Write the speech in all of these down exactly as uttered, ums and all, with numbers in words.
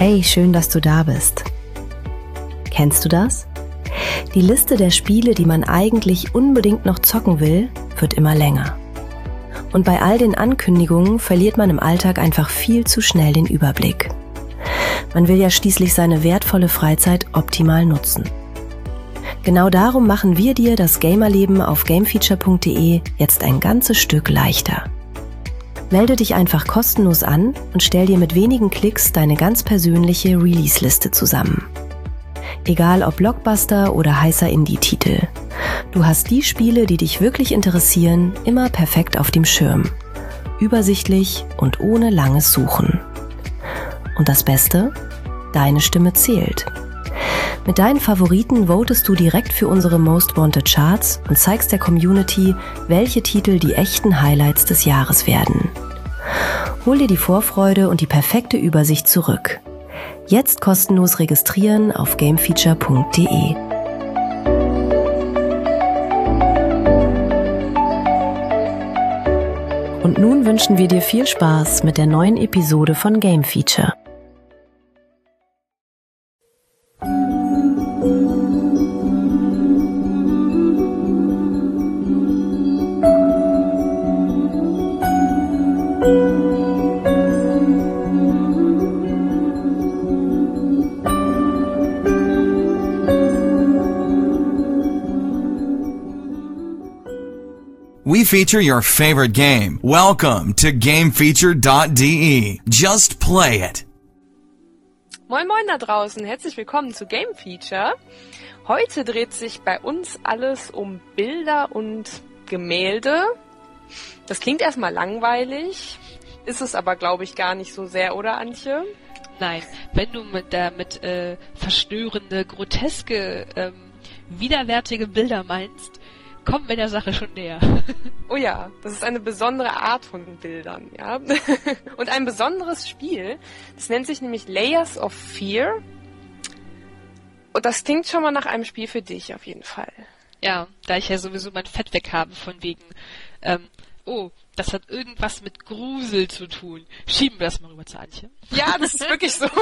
Hey, schön, dass du da bist. Kennst du das? Die Liste der Spiele, die man eigentlich unbedingt noch zocken will, wird immer länger. Und bei all den Ankündigungen verliert man im Alltag einfach viel zu schnell den Überblick. Man will ja schließlich seine wertvolle Freizeit optimal nutzen. Genau darum machen wir dir das Gamerleben auf gamefeature punkt de jetzt ein ganzes Stück leichter. Melde dich einfach kostenlos an und stell dir mit wenigen Klicks deine ganz persönliche Release-Liste zusammen. Egal ob Blockbuster oder heißer Indie-Titel. Du hast die Spiele, die dich wirklich interessieren, immer perfekt auf dem Schirm. Übersichtlich und ohne langes Suchen. Und das Beste? Deine Stimme zählt. Mit deinen Favoriten votest du direkt für unsere Most Wanted Charts und zeigst der Community, welche Titel die echten Highlights des Jahres werden. Hol dir die Vorfreude und die perfekte Übersicht zurück. Jetzt kostenlos registrieren auf gamefeature punkt de. Und nun wünschen wir dir viel Spaß mit der neuen Episode von Game Feature. We feature your favorite game. Welcome to gamefeature dot de. Just play it. Moin Moin da draußen, herzlich willkommen zu Game Feature. Heute dreht sich bei uns alles um Bilder und Gemälde. Das klingt erstmal langweilig, ist es aber, glaube ich, gar nicht so sehr, oder Antje? Nein, wenn du mit der mit äh, verstörende, groteske, ähm, widerwärtige Bilder meinst, kommen wir der Sache schon näher. Oh ja, das ist eine besondere Art von Bildern, ja. Und ein besonderes Spiel, das nennt sich nämlich Layers of Fear. Und das klingt schon mal nach einem Spiel für dich auf jeden Fall. Ja, da ich ja sowieso mein Fett weg habe von wegen, ähm, oh, das hat irgendwas mit Grusel zu tun. Schieben wir das mal rüber zu Antje. Ja, das ist wirklich so.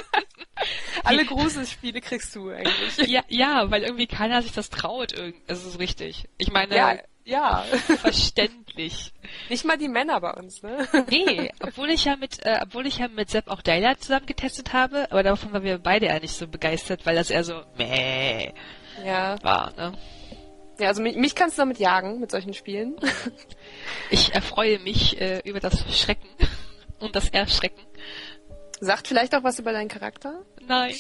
Alle Gruselspiele kriegst du eigentlich. Ja, ja, weil irgendwie keiner sich das traut. Das ist richtig. Ich meine, ja, ja. Verständlich. Nicht mal die Männer bei uns, ne? Nee, obwohl ich ja mit, äh, obwohl ich ja mit Sepp auch Daylight zusammen getestet habe, aber davon waren wir beide ja nicht so begeistert, weil das eher so meh ja. war, ne? Ja, also mich, mich kannst du damit jagen, mit solchen Spielen. Ich erfreue mich äh, über das Schrecken und das Erschrecken. Sagt vielleicht auch was über deinen Charakter? Nein.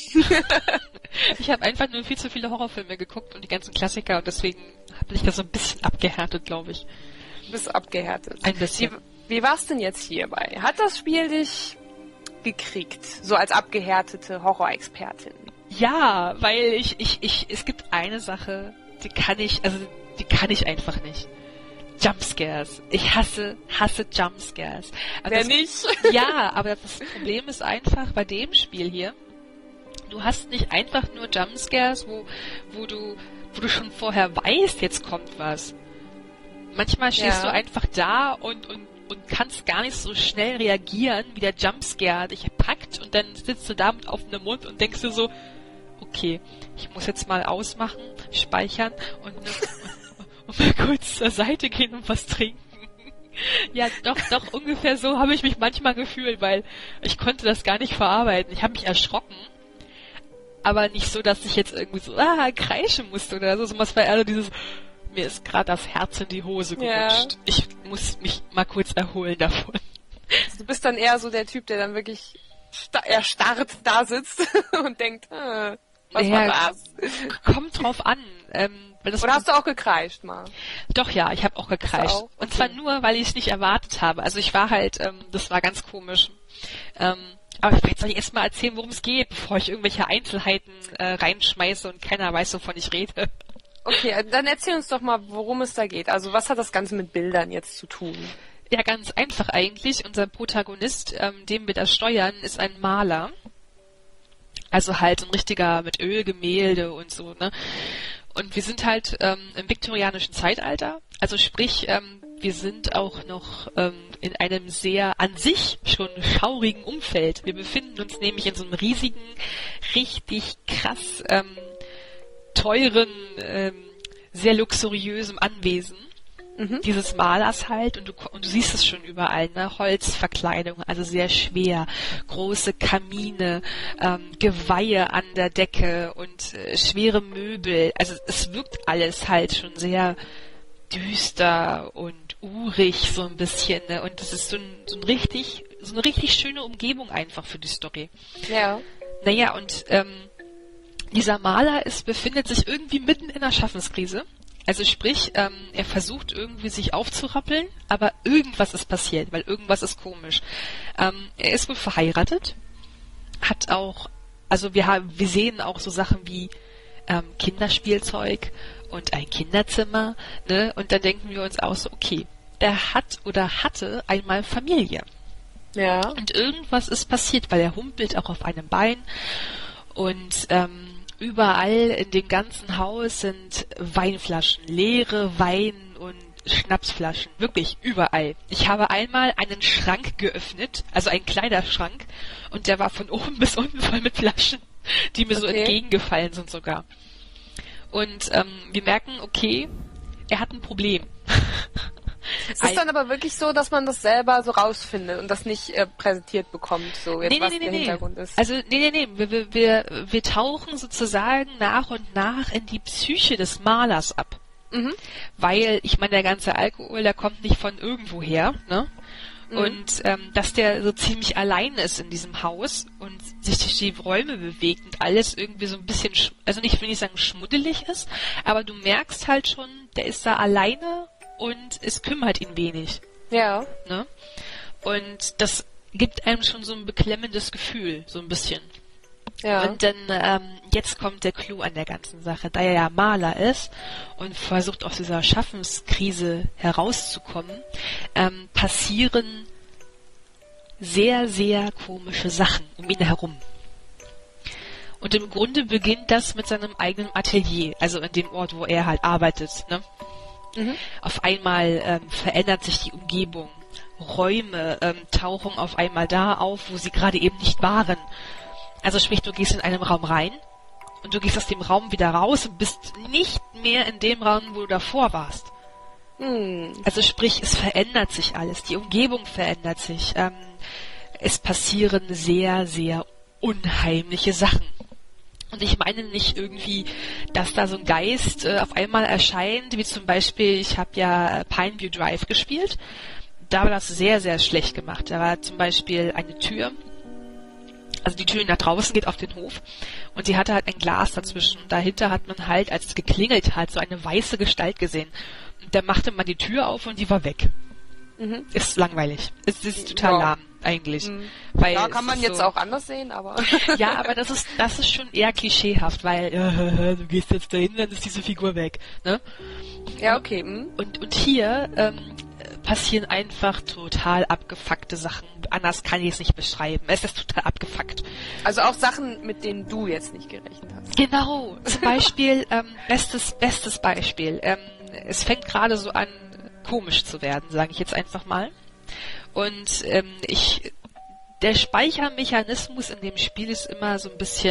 Ich habe einfach nur viel zu viele Horrorfilme geguckt und die ganzen Klassiker und deswegen bin ich da so ein bisschen abgehärtet, glaube ich. Du bist abgehärtet. Ein bisschen. Wie, wie war's denn jetzt hierbei? Hat das Spiel dich gekriegt, so als abgehärtete Horrorexpertin? Ja, weil ich, ich, ich, es gibt eine Sache, die kann ich, also die kann ich einfach nicht. Jumpscares. Ich hasse, hasse Jumpscares. Aber Wer das, nicht? Ja, aber das Problem ist einfach bei dem Spiel hier, du hast nicht einfach nur Jumpscares, wo, wo du, wo du schon vorher weißt, jetzt kommt was. Manchmal stehst ja. du einfach da und, und, und kannst gar nicht so schnell reagieren, wie der Jumpscare dich packt und dann sitzt du da mit offenem Mund und denkst du so, okay, ich muss jetzt mal ausmachen, speichern und, und, und mal kurz zur Seite gehen und was trinken. Ja, doch, doch, ungefähr so habe ich mich manchmal gefühlt, weil ich konnte das gar nicht verarbeiten. Ich habe mich erschrocken, aber nicht so, dass ich jetzt irgendwie so ah, kreischen musste oder so. Es war eher so dieses, mir ist gerade das Herz in die Hose gerutscht. Ja. Ich muss mich mal kurz erholen davon. Also du bist dann eher so der Typ, der dann wirklich sta- erstarrt da sitzt und denkt, äh, was ja, war das? Kommt drauf an. Ähm, weil das Oder hast du auch gekreischt mal? Doch, ja, ich habe auch gekreischt. Auch? Okay. Und zwar nur, weil ich es nicht erwartet habe. Also ich war halt, ähm, das war ganz komisch. Ähm, aber vielleicht soll ich erst mal erzählen, worum es geht, bevor ich irgendwelche Einzelheiten äh, reinschmeiße und keiner weiß, wovon ich rede. Okay, dann erzähl uns doch mal, worum es da geht. Also was hat das Ganze mit Bildern jetzt zu tun? Ja, ganz einfach eigentlich. Unser Protagonist, ähm, den wir da steuern, ist ein Maler. Also halt ein richtiger mit Ölgemälde und so, ne? Und wir sind halt ähm, im viktorianischen Zeitalter. Also sprich, ähm, wir sind auch noch ähm, in einem sehr an sich schon schaurigen Umfeld. Wir befinden uns nämlich in so einem riesigen, richtig krass ähm, teuren, ähm, sehr luxuriösen Anwesen. Mhm. Dieses Malers halt, und du, und du siehst es schon überall, ne? Holzverkleidung, also sehr schwer, große Kamine, ähm, Geweihe an der Decke und äh, schwere Möbel. Also es wirkt alles halt schon sehr düster und urig so ein bisschen, ne? Und das ist so ein, so ein richtig, so eine richtig schöne Umgebung einfach für die Story. Ja. Naja, und ähm, dieser Maler ist, befindet sich irgendwie mitten in einer Schaffenskrise. Also sprich, ähm, er versucht irgendwie sich aufzurappeln, aber irgendwas ist passiert, weil irgendwas ist komisch. Ähm, er ist wohl verheiratet, hat auch, also wir haben, wir sehen auch so Sachen wie ähm, Kinderspielzeug und ein Kinderzimmer, ne? Und dann denken wir uns auch so, okay, der hat oder hatte einmal Familie. Ja. Und irgendwas ist passiert, weil er humpelt auch auf einem Bein und ähm, überall in dem ganzen Haus sind Weinflaschen, leere Wein- und Schnapsflaschen. Wirklich, überall. Ich habe einmal einen Schrank geöffnet, also einen Kleiderschrank, und der war von oben bis unten voll mit Flaschen, die mir okay. so entgegengefallen sind sogar. Und ähm, wir merken, okay, er hat ein Problem. Es ist dann aber wirklich so, dass man das selber so rausfindet und das nicht äh, präsentiert bekommt, so jetzt nee, was nee, der nee, Hintergrund nee. ist. Also nee, nee, nee, wir, wir, wir tauchen sozusagen nach und nach in die Psyche des Malers ab. Mhm. Weil, ich meine, der ganze Alkohol, der kommt nicht von irgendwo her, ne? Mhm. Und ähm, dass der so ziemlich allein ist in diesem Haus und sich durch die Räume bewegt und alles irgendwie so ein bisschen, sch- also nicht, will ich sagen, schmuddelig ist, aber du merkst halt schon, der ist da alleine und es kümmert ihn wenig. Ja. Ne? Und das gibt einem schon so ein beklemmendes Gefühl, so ein bisschen. Ja. Und dann, ähm, jetzt kommt der Clou an der ganzen Sache. Da er ja Maler ist und versucht aus dieser Schaffenskrise herauszukommen, ähm, passieren sehr, sehr komische Sachen um ihn herum. Und im Grunde beginnt das mit seinem eigenen Atelier, also in dem Ort, wo er halt arbeitet, ne? Mhm. Auf einmal ähm, verändert sich die Umgebung. Räume ähm, tauchen auf einmal da auf, wo sie gerade eben nicht waren. Also sprich, du gehst in einen Raum rein und du gehst aus dem Raum wieder raus und bist nicht mehr in dem Raum, wo du davor warst. Mhm. Also sprich, es verändert sich alles. Die Umgebung verändert sich. Ähm, es passieren sehr, sehr unheimliche Sachen. Und ich meine nicht irgendwie, dass da so ein Geist äh, auf einmal erscheint, wie zum Beispiel, ich habe ja Pineview Drive gespielt. Da war das sehr, sehr schlecht gemacht. Da war zum Beispiel eine Tür, also die Tür nach draußen geht auf den Hof und die hatte halt ein Glas dazwischen. Und dahinter hat man halt, als es geklingelt hat, so eine weiße Gestalt gesehen. Und da machte man die Tür auf und die war weg. Mhm. Ist langweilig. Es ist total ja. lahm, eigentlich. Mhm. Weil ja, kann man jetzt so auch anders sehen, aber... Ja, aber das ist das ist schon eher klischeehaft, weil äh, du gehst jetzt dahin, dann ist diese Figur weg. Ne? Ja, okay. Mhm. Und, und hier ähm, passieren einfach total abgefuckte Sachen. Anders kann ich es nicht beschreiben. Es ist total abgefuckt. Also auch Sachen, mit denen du jetzt nicht gerechnet hast. Genau. Zum Beispiel, ähm, bestes, bestes Beispiel. Ähm, es fängt gerade so an, komisch zu werden, sage ich jetzt einfach mal. Und ähm, ich, der Speichermechanismus in dem Spiel ist immer so ein bisschen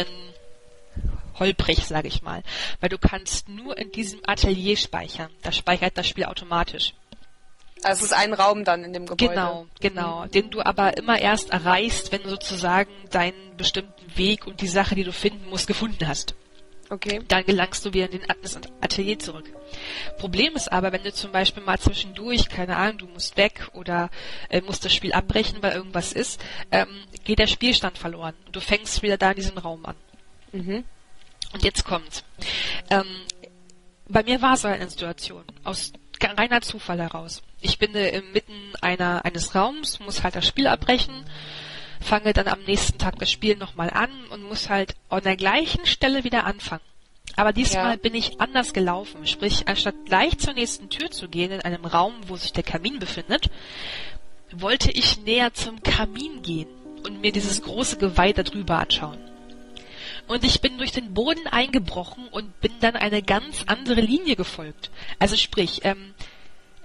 holprig, sage ich mal. Weil du kannst nur in diesem Atelier speichern. Da speichert das Spiel automatisch. Also es ist ein Raum dann in dem Gebäude. Genau, genau. Mhm. Den du aber immer erst erreichst, wenn du sozusagen deinen bestimmten Weg und die Sache, die du finden musst, gefunden hast. Okay. Dann gelangst du wieder in den das Atelier zurück. Problem ist aber, wenn du zum Beispiel mal zwischendurch, keine Ahnung, du musst weg oder äh, musst das Spiel abbrechen, weil irgendwas ist, ähm, geht der Spielstand verloren. Und du fängst wieder da in diesem Raum an. Mhm. Und jetzt kommt's. Ähm, bei mir war es eine Situation, aus reiner Zufall heraus. Ich bin äh, inmitten einer, eines Raums, muss halt das Spiel abbrechen, fange dann am nächsten Tag das Spiel nochmal an und muss halt an der gleichen Stelle wieder anfangen. Aber diesmal ja. bin ich anders gelaufen. Sprich, anstatt gleich zur nächsten Tür zu gehen, in einem Raum, wo sich der Kamin befindet, wollte ich näher zum Kamin gehen und mir dieses große Geweih da drüber anschauen. Und ich bin durch den Boden eingebrochen und bin dann eine ganz andere Linie gefolgt. Also sprich, ähm,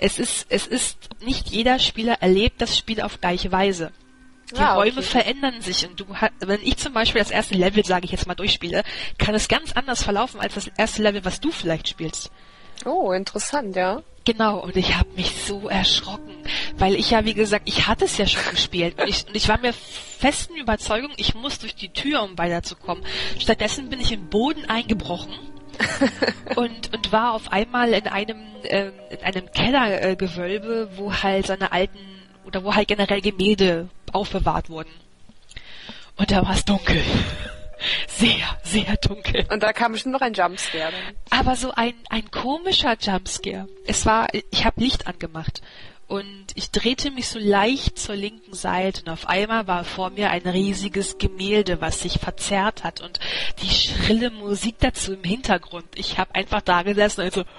es ist, es ist, nicht jeder Spieler erlebt das Spiel auf gleiche Weise. Die Ah, okay. Räume verändern sich und du hast, wenn ich zum Beispiel das erste Level, sage ich jetzt mal, durchspiele, kann es ganz anders verlaufen als das erste Level, was du vielleicht spielst. Oh, interessant, ja. Genau, und ich habe mich so erschrocken, weil ich ja, wie gesagt, ich hatte es ja schon gespielt und ich, und ich war mir festen Überzeugung, ich muss durch die Tür, um weiterzukommen. Stattdessen bin ich im Boden eingebrochen und, und war auf einmal in einem, äh, in einem Kellergewölbe, äh, wo halt seine alten, oder wo halt generell Gemälde aufbewahrt wurden. Und da war es dunkel. Sehr, sehr dunkel. Und da kam bestimmt noch ein Jumpscare. Dann. Aber so ein, ein komischer Jumpscare. Es war, ich habe Licht angemacht und ich drehte mich so leicht zur linken Seite und auf einmal war vor mir ein riesiges Gemälde, was sich verzerrt hat und die schrille Musik dazu im Hintergrund. Ich habe einfach da gesessen und so...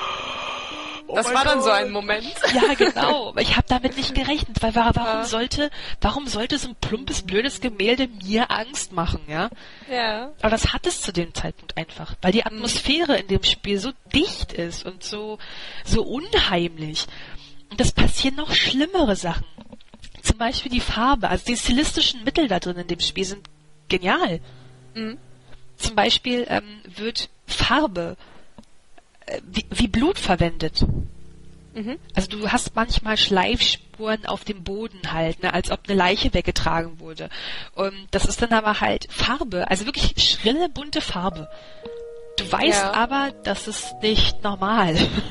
Oh das war dann Gott. So ein Moment. Ja, genau. Aber ich habe damit nicht gerechnet, weil warum ja. sollte, warum sollte so ein plumpes, blödes Gemälde mir Angst machen, ja? Ja. Aber das hat es zu dem Zeitpunkt einfach, weil die Atmosphäre in dem Spiel so dicht ist und so, so unheimlich. Und es passieren noch schlimmere Sachen. Zum Beispiel die Farbe, also die stilistischen Mittel da drin in dem Spiel sind genial. Mhm. Zum Beispiel ähm, wird Farbe Wie, wie Blut verwendet. Mhm. Also du hast manchmal Schleifspuren auf dem Boden halt, ne, als ob eine Leiche weggetragen wurde. Und das ist dann aber halt Farbe, also wirklich schrille, bunte Farbe. Du weißt ja. aber, das ist nicht normal.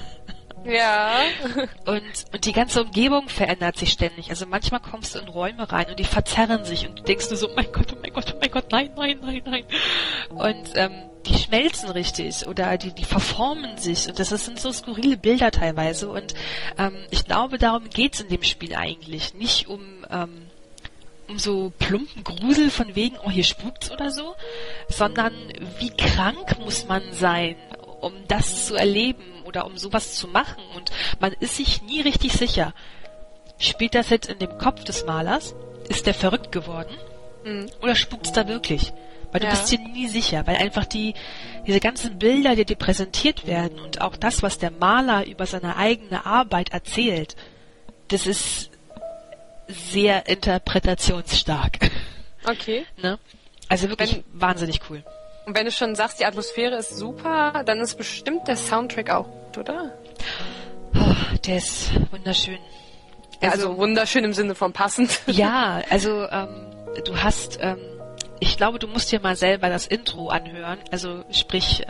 Ja. Und, und die ganze Umgebung verändert sich ständig. Also manchmal kommst du in Räume rein und die verzerren sich und du denkst nur so, oh mein Gott, oh mein Gott, oh mein Gott, nein, nein, nein, nein. Und ähm, die schmelzen richtig oder die, die verformen sich und das sind so skurrile Bilder teilweise und ähm, ich glaube, darum geht's in dem Spiel eigentlich. Nicht um, ähm, um so plumpen Grusel von wegen, oh, hier spukt's oder so, sondern wie krank muss man sein, um das zu erleben oder um sowas zu machen und man ist sich nie richtig sicher. Spielt das jetzt in dem Kopf des Malers? Ist der verrückt geworden? Mhm. Oder spukt's da wirklich? Weil du ja. bist dir nie sicher, weil einfach die, diese ganzen Bilder, die dir präsentiert werden und auch das, was der Maler über seine eigene Arbeit erzählt, das ist sehr interpretationsstark. Okay. Ne? Also wirklich wenn, wahnsinnig cool. Und wenn du schon sagst, die Atmosphäre ist super, dann ist bestimmt der Soundtrack auch, oder? Oh, der ist wunderschön. Ja, also, also wunderschön im Sinne von passend. Ja, also ähm, du hast... Ähm, ich glaube, du musst dir mal selber das Intro anhören, also sprich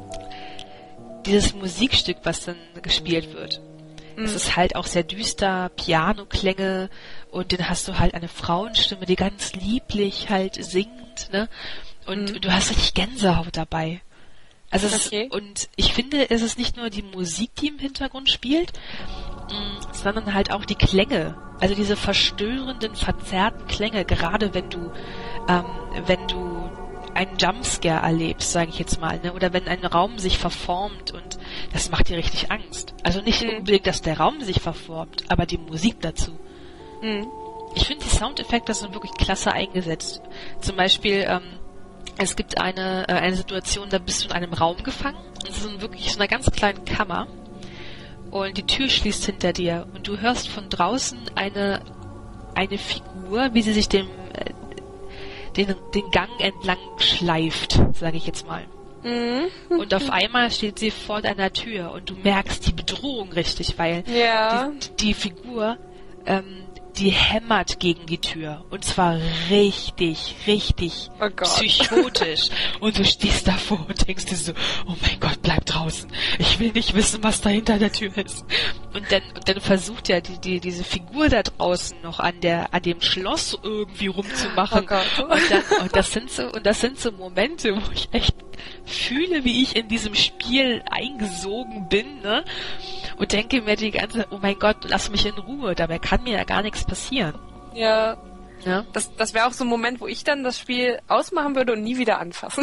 dieses Musikstück, was dann gespielt wird. Mhm. Es ist halt auch sehr düster, Pianoklänge und dann hast du halt eine Frauenstimme, die ganz lieblich halt singt, ne? Und mhm. du hast richtig Gänsehaut dabei. Also es okay. ist, und ich finde, es ist nicht nur die Musik, die im Hintergrund spielt, mh, sondern halt auch die Klänge. Also diese verstörenden, verzerrten Klänge, gerade wenn du ähm, wenn du einen Jumpscare erlebst, sage ich jetzt mal, ne? Oder wenn ein Raum sich verformt und das macht dir richtig Angst. Also nicht mhm. unbedingt, dass der Raum sich verformt, aber die Musik dazu. Mhm. Ich finde, die Soundeffekte sind wirklich klasse eingesetzt. Zum Beispiel, ähm, es gibt eine, äh, eine Situation, da bist du in einem Raum gefangen und es ist wirklich so einer ganz kleinen Kammer und die Tür schließt hinter dir und du hörst von draußen eine, eine Figur, wie sie sich dem äh, Den, den Gang entlang schleift, sage ich jetzt mal. Mhm. Und auf einmal steht sie vor deiner Tür und du merkst die Bedrohung richtig, weil ja. die, die Figur, ähm, die hämmert gegen die Tür. Und zwar richtig, richtig oh psychotisch. Und du stehst davor und denkst dir so, oh mein Gott, bleib draußen. Ich will nicht wissen, was da hinter der Tür ist. Und dann, und dann versucht ja die, die, diese Figur da draußen noch an der, an dem Schloss irgendwie rumzumachen. Oh Gott. Und, dann, und das sind so, und das sind so Momente, wo ich echt fühle, wie ich in diesem Spiel eingesogen bin, ne? Und denke mir die ganze, oh mein Gott, lass mich in Ruhe, dabei kann mir ja gar nichts passieren. Ja. Ja? Das, das wäre auch so ein Moment, wo ich dann das Spiel ausmachen würde und nie wieder anfassen.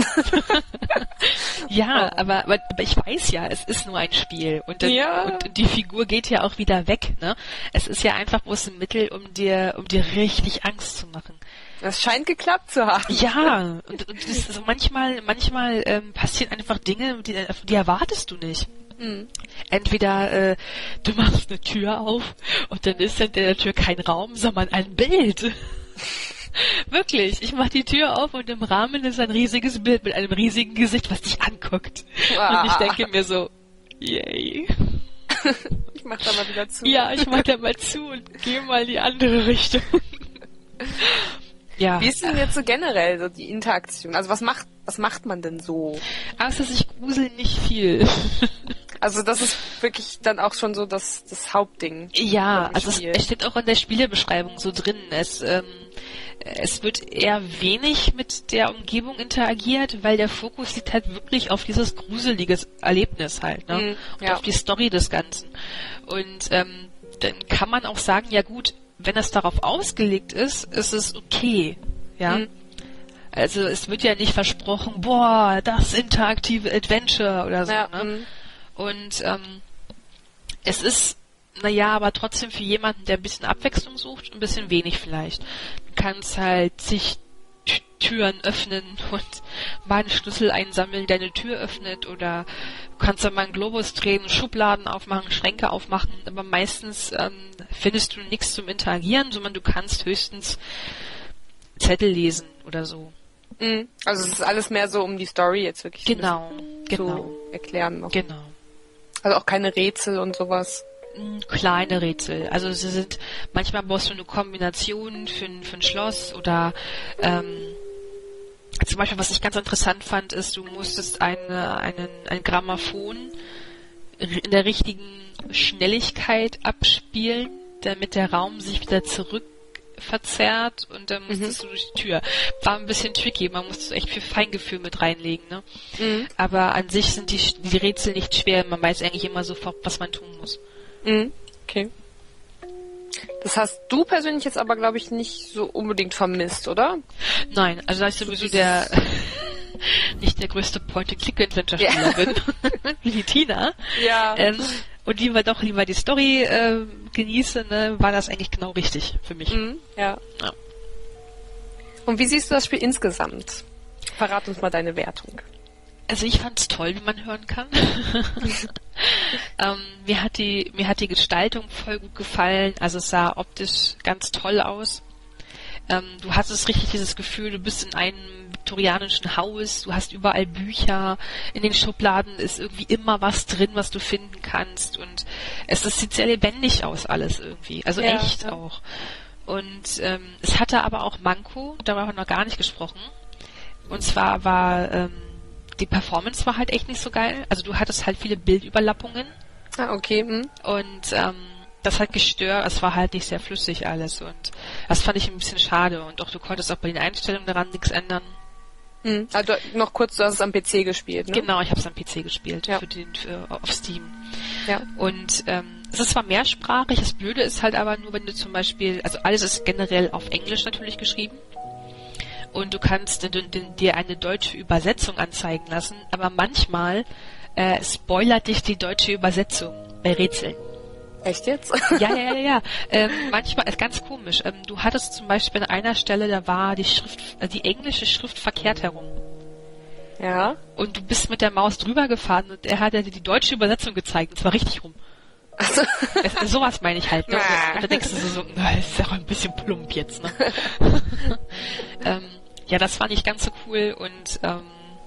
Ja, aber, aber, aber ich weiß ja, es ist nur ein Spiel. Und, dann, ja. und die Figur geht ja auch wieder weg, ne? Es ist ja einfach bloß ein Mittel, um dir, um dir richtig Angst zu machen. Das scheint geklappt zu haben. Ja, und, und das, also manchmal, manchmal ähm, passieren einfach Dinge, die, die erwartest du nicht. Mhm. Entweder äh, du machst eine Tür auf und dann ist hinter der Tür kein Raum, sondern ein Bild. Wirklich, ich mach die Tür auf und im Rahmen ist ein riesiges Bild mit einem riesigen Gesicht, was dich anguckt. Wow. Und ich denke mir so, yay. Ich mach da mal wieder zu. Ja, ich mach da mal zu und gehe mal in die andere Richtung. Ja. Wie ist denn jetzt so generell so die Interaktion? Also was macht, was macht man denn so? Außer sich gruseln nicht viel. Also das ist wirklich dann auch schon so das, das Hauptding. Ja, also es, es steht auch in der Spielebeschreibung so drin. Es, ähm, es wird eher wenig mit der Umgebung interagiert, weil der Fokus liegt halt wirklich auf dieses gruselige Erlebnis halt, ne? Mhm, und ja. auf die Story des Ganzen. Und ähm, dann kann man auch sagen, ja gut, wenn es darauf ausgelegt ist, ist es okay, ja. Mhm. Also es wird ja nicht versprochen, boah, das interaktive Adventure oder so, ja, ne? Mhm. Und ähm, es ist, naja, aber trotzdem für jemanden, der ein bisschen Abwechslung sucht, ein bisschen wenig vielleicht. Du kannst halt sich T- Türen öffnen und mal einen Schlüssel einsammeln, der eine Tür öffnet, oder du kannst dann mal einen Globus drehen, Schubladen aufmachen, Schränke aufmachen, aber meistens ähm, findest du nichts zum Interagieren, sondern du kannst höchstens Zettel lesen oder so. Mhm. Also es ist alles mehr so um die Story jetzt wirklich Genau, genau. zu erklären noch. Genau. Also auch keine Rätsel und sowas. Kleine Rätsel. Also sie sind, manchmal brauchst du eine Kombination für ein, für ein Schloss oder ähm, zum Beispiel, was ich ganz interessant fand, ist, du musstest eine, einen, ein Grammophon in der richtigen Schnelligkeit abspielen, damit der Raum sich wieder zurück verzerrt und dann musstest mhm. du durch die Tür. War ein bisschen tricky, man musste echt viel Feingefühl mit reinlegen, ne? Mhm. Aber an sich sind die, die Rätsel nicht schwer, man weiß eigentlich immer sofort, was man tun muss. Mhm. Okay. Das hast du persönlich jetzt aber, glaube ich, nicht so unbedingt vermisst, oder? Nein, also da ich sowieso der nicht der größte Point-and-Click-Adventure-Spieler ja. bin, wie die Tina. Ja. Ähm, und lieber doch lieber die Story äh, genieße, ne, war das eigentlich genau richtig für mich. Mhm, ja. ja. Und wie siehst du das Spiel insgesamt? Verrat uns mal deine Wertung. Also ich fand's toll, wie man hören kann. ähm, mir hat die mir hat die Gestaltung voll gut gefallen. Also es sah optisch ganz toll aus. Ähm, du hattest richtig dieses Gefühl, du bist in einem viktorianischen Haus, du hast überall Bücher, in den Schubladen ist irgendwie immer was drin, was du finden kannst, und es, es sieht sehr lebendig aus alles irgendwie, also ja, echt ja. auch. Und ähm, es hatte aber auch Manko, darüber haben wir noch gar nicht gesprochen, und zwar war ähm, die Performance war halt echt nicht so geil, also du hattest halt viele Bildüberlappungen. Ah, okay. Hm. Und ähm, das hat gestört, es war halt nicht sehr flüssig alles, und das fand ich ein bisschen schade, und auch du konntest auch bei den Einstellungen daran nichts ändern. Hm. Also noch kurz, du hast es am P C gespielt, ne? Genau, ich habe es am P C gespielt, ja. für den, für, auf Steam. Ja. Und ähm, es ist zwar mehrsprachig, das Blöde ist halt aber nur, wenn du zum Beispiel, also alles ist generell auf Englisch natürlich geschrieben, und du kannst d- d- dir eine deutsche Übersetzung anzeigen lassen, aber manchmal äh, spoilert dich die deutsche Übersetzung bei Rätseln. Echt jetzt? Ja, ja, ja, ja. Ähm, manchmal ist ganz komisch. Ähm, du hattest zum Beispiel an einer Stelle, da war die Schrift, äh, die englische Schrift verkehrt herum. Ja. Und du bist mit der Maus drüber gefahren und er hat dir die deutsche Übersetzung gezeigt, und zwar richtig rum. Also. Es, sowas meine ich halt. Ne? Und da denkst du so, na, das ist ja auch ein bisschen plump jetzt. Ne? ähm, ja, das fand ich ganz so cool, und ähm,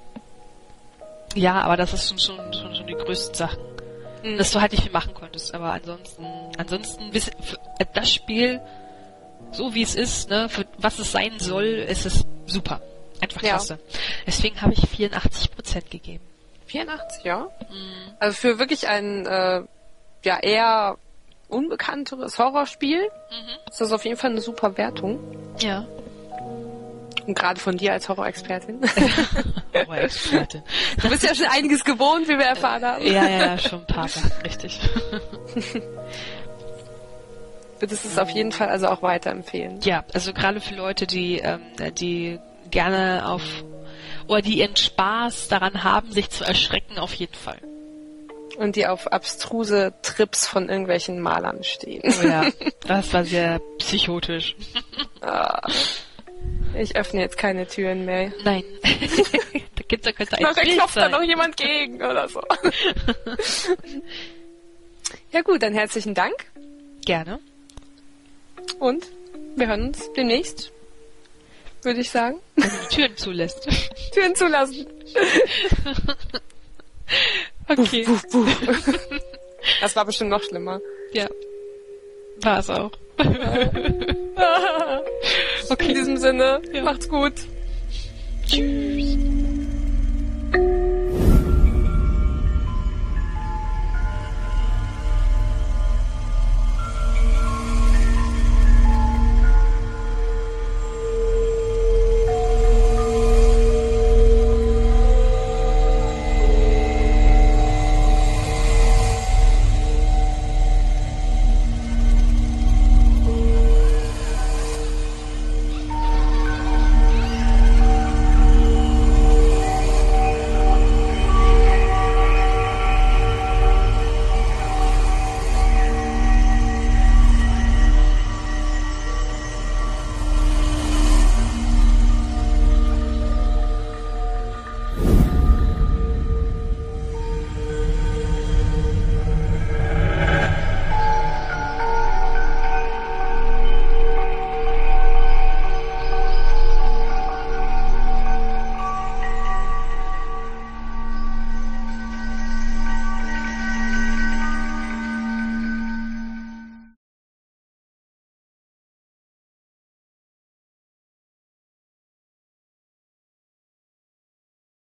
ja, aber das ist schon, schon, schon, schon die größten Sachen. Mhm. Dass du halt nicht viel machen konntest, aber ansonsten, ansonsten, bis, für das Spiel, so wie es ist, ne, für was es sein soll, ist es super. Einfach klasse. Ja. Deswegen habe ich vierundachtzig Prozent gegeben. vierundachtzig, ja? Mhm. Also für wirklich ein, äh, ja, eher unbekannteres Horrorspiel Mhm. ist das auf jeden Fall eine super Wertung. Ja. Und gerade von dir als Horrorexpertin. Horrorexpertin. Du bist ja schon einiges gewohnt, wie wir erfahren haben. Ja, ja, ja, schon ein paar Sachen, richtig. Würdest du es auf jeden Fall also auch weiterempfehlen? Ja, also gerade für Leute, die, ähm, die gerne auf, oder die ihren Spaß daran haben, sich zu erschrecken, auf jeden Fall. Und die auf abstruse Trips von irgendwelchen Malern stehen. Oh ja, das war sehr psychotisch. Ich öffne jetzt keine Türen mehr. Nein, Gibt, da könnte ein Nachher Bild klopft da sein. noch jemand gegen oder so. Ja gut, dann herzlichen Dank Gerne. und wir hören uns demnächst, würde ich sagen. Wenn du die Türen zulässt. Türen zulassen. Okay. Buh, buh, buh. Das war bestimmt noch schlimmer. Ja. War es auch. In Okay. diesem Sinne, Ja. macht's gut. Tschüss.